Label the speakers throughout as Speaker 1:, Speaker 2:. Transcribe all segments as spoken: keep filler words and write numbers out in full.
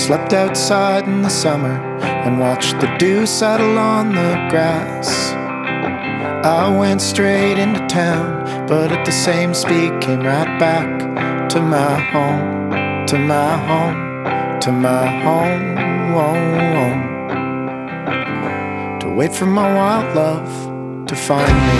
Speaker 1: slept outside in the summer and watched the dew settle on the grass. I went straight into town, but at the same speed came right back to my home, to my home, to my home, home, home. To wait for my wild love to find me.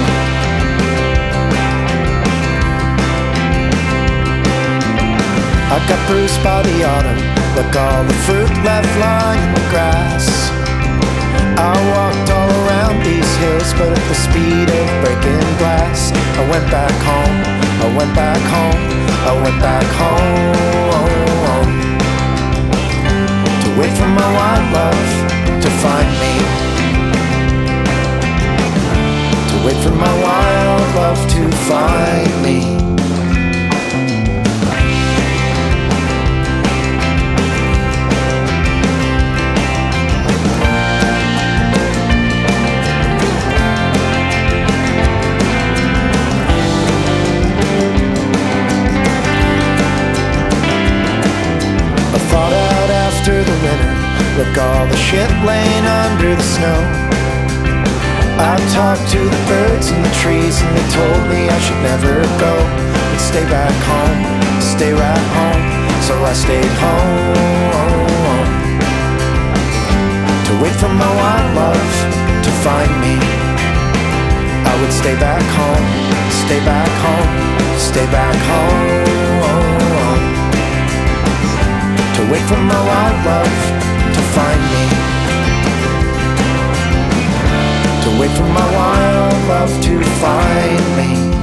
Speaker 1: I got bruised by the autumn, like all the fruit left lying in the grass. I walked all around these hills, but at the speed of breaking glass. I went back home, I went back home, I went back home. To wait for my wild love to find me. To wait for my wild love to find me. Look, all the shit laying under the snow. I talked to the birds and the trees, and they told me I should never go, but stay back home, stay right home. So I stayed home, to wait for my wild love to find me. I would stay back home, stay back home, stay back home, to wait for my wild love to find me. To wait for my wild love to find me.